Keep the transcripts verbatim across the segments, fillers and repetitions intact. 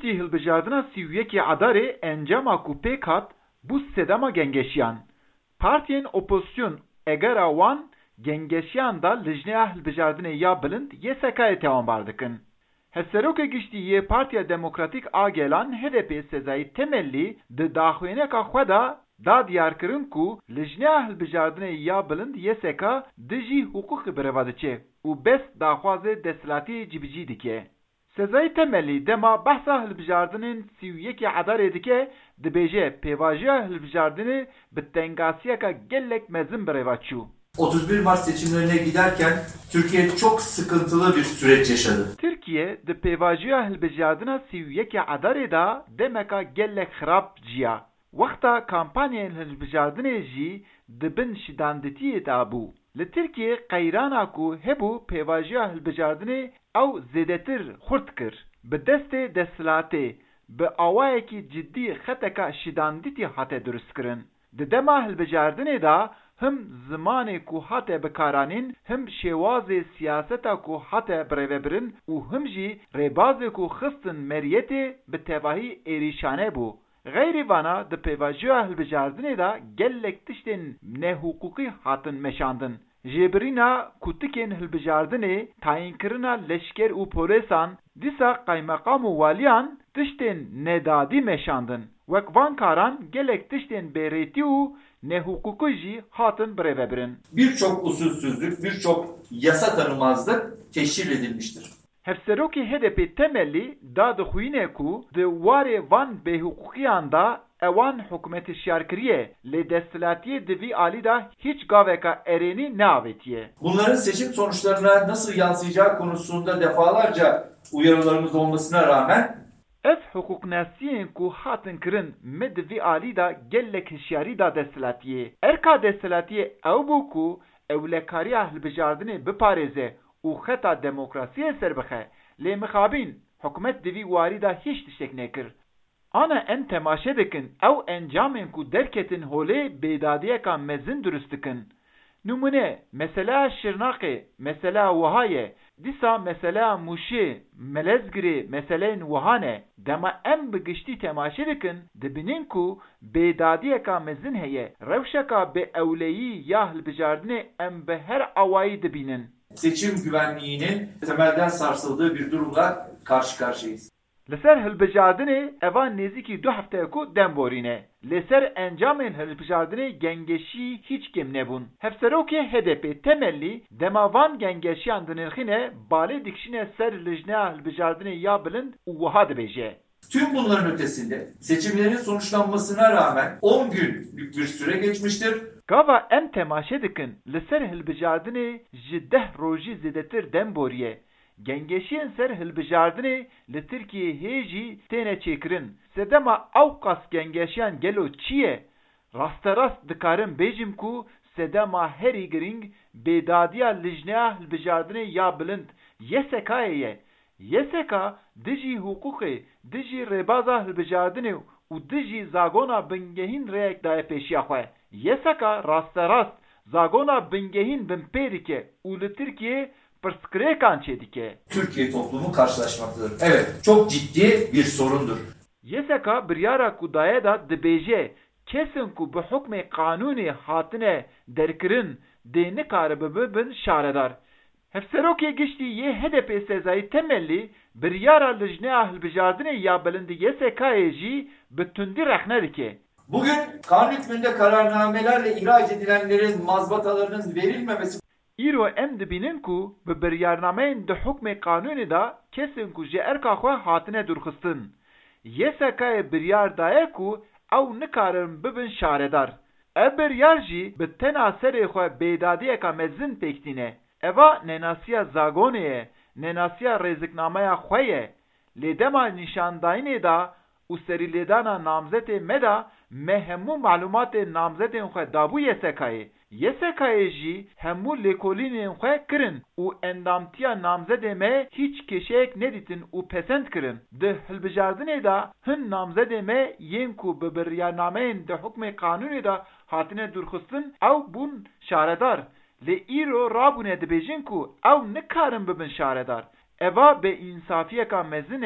giştî hilbijardina sî û yekê Adarê encama ku pêk hat bû sedema gengeşiyan. Partiyên opozisyon egera wan gengeşiyan da lijneya hilbijardinê ya bilind yê sekayê tewanbar dikin. Hevserokê giştî yê Partiya Demokratîk a Gelan H D P Sezayî Temellî di daxuyaneka xwe da da diyarkirin ku lijneya hilbijardinê ya bilind yê seka di jî hukukê birêva diçe û bes daxwazê desthilatiyê cibicî dike. Sezayî Temellî dema behsa hilbijardinên sî û yekê Adarê dike dibêje pêvajiya hilbijardinê bi tengasiyeka gelek mezin birêva çû. otuz bir Mart seçimlerine giderken Türkiye çok sıkıntılı bir süreç yaşadı. Türkiye di pêvajiya hilbijardina sî û yekê Adarê da demeka gelek xirab ciya. Wexta kampanyayên hilbijardinê jî di bin şidanditiyê de bû. Li Tirkiye qeyrana ku hebû pêvajiya hilbijardinê ew zêdetir xurt kir. Bi destê desthilatê bi awayekî ciddî xeteka şidanditî hate durustkirin. Di dema hilbijardinê da him zimanê ku hate bikaranîn, him şêwazê siyaseta ku hate birêvebirin û him jî rêbazê ku xistin meriyetê bi tevahî êrîşane bû. Geyrî vana di pêvajiya hilbijardinê da gelek tiştên nehukukî hatin meşandin. Jêbirîna kutikên hilbijardinê, tayînkirina leşker û polîsan, dîsa qaymeqam û waliyan tiştên nedadî meşandin. Wek van karan gelek tiştên bêrêtî û nehukukî jî hatin birêvebirin. Birçok usulsüzlük, birçok yasa tanımazlık teşhir edilmiştir. Hevserokê H D P Temellî da dixwîne ku di warê van bêhukukiyan da ewan hukûmetê şiyarkiriye lê desthilatiyê di vî alî da hiç gaveka erênî neavêtiye. Bunların seçim sonuçlarına nasıl yansıyacağı konusunda defalarca uyarılarımız olmasına rağmen ev hukuknasiyên ku hatin kirin me di vî alî da gelek hişyarî da desthilatiyê. Erka desthilatiyê ew bû ku ewlekariya hilbijardinê biparêze û xeta demokrasiyê serbixe, lê mixabîn hukûmet di vî warî da hiç tiştek nekir. Ana em temaşe dikin ew encamên ku derketin holê bêdadiyeka mezin durust dikin. Numune, mesela Şirnaqê, mesela Wihayê, dîsa mesela Mûşê, Melezgirê, meseleyên wiha ne. Dema em bi giştî temaşe dikin, dibînin ku bêdadiyeka mezin heye, rewşeka bi ewleyî ya hilbijardinê em bi her awayî dibînin. Seçim güvenliğinin temelden sarsıldığı bir durumla karşı karşıyayız. Li ser hilbijardinê evan nêzîkî du hefteyê ku dem borîne. Li ser encamên hilbijardinê gengeşî hiç kim nebûn. Hevserokê H D P Temellî dema van gengeşiyan dinirxîne balê dikişine ser lijneya hilbijardinê ya bilind û wiha dibêje. Tüm bunların ötesinde seçimlerin sonuçlanmasına rağmen on günlük bir süre geçmiştir. Gava em temaşe dikin li ser hilbijardinê ji deh rojî zêdetir dem boriye. Gengeşiyên ser hilbijardinê li Tirkiyeyê jî têne çêkirin. Sedema ew qas gengeşiyan gelo çi ye? Rasterast dikarim bêjim ku sedema herî giring bêdadiya lijneya hilbijardinê ya bilind yê sekayê ye. Yê seka di jî hukukê, di jî rêbaza hilbijardinê û di jî zagona bingehîn rêyek daye pêşiya xwe. Yê seka rasterast zagona bingehîn bin pê dike û li Tirkiyeyê pırskırêkan çê dike. Türkiye toplumu karşılaşmaktadır. Evet, çok ciddi bir sorundur. Yê seka biryara ku daye da dibêje kesin ku bi hukmê qanûnê hatine derkirin dê nikare bibin şaredar. Hevserokê giştî yê H D P Sezayî Temellî biryara lijneya hilbijardinê ya bilindî yê sekayê jî bi tundî rexne dike. Bugün kanun hükmünde kararnamelerle ihraç edilenlerin mazbatalarının verilmemesi îro em dibînin ku bi biryarnameyên di hukmê qanûnê da kesin ku ji erka xwe hatine durxistin. Yê sekayê biryar daye ku ew nikarin bibin şaredar. Ev biryar jî bi tena serê xwe bêdadiyeka mezin pêktîne. Eva nenasiya zagonê ye, nenasiya rêziknameya xwe ye. Lê dema nîşandayînê da û serîlêdana namzetê me da me hemû malûmatên namzetên xwe dabû yê sekayê. Yê sekayê jî hemû lêkolînên xwe kirin û endamtiya namzedê me hiç keşeyek nedîtin û pesend kirin. Di hilbijardinê da hin namzedê me yên ku bi biryarnameyên di hukmê qanûnê da hatine durxistin ew bûn şaredar. Lê îro rabûne dibêjin ku ew nikarin bibin şaredar. Eva be insafiyeka mezin e,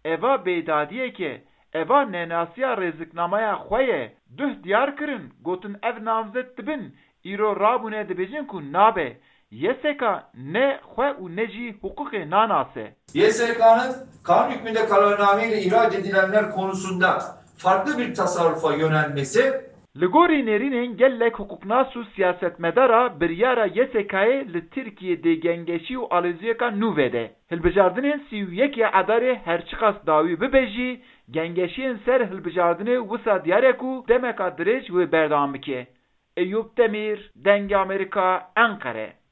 eva beydadiyeke eva nenasiya rızıknamaya xweye duh diyar kirin gotin ev namzet dibin îro rabûne dibêjin ku nabe yeseka ne xwe û ne jî hukukê nanase. Y S K'nın kanun hükmünde kararnameyle ihraç edilenler konusunda farklı bir tasarrufa yönelmesi Li gorî nêrînên gelek hukuknas û siyasetmedara biryara Y S K'yê li Tirkiyeyê gengeşî û alîziyeka nû vede. Hilbijardinên sî û yekê edarê herçiqas dawî bibe jî gengeşiyên ser hilbijardinê wisa diyar e ku demeka dirêj wê berdewam bike. Eyüp Demir, Dengê Amerîka, Enkere.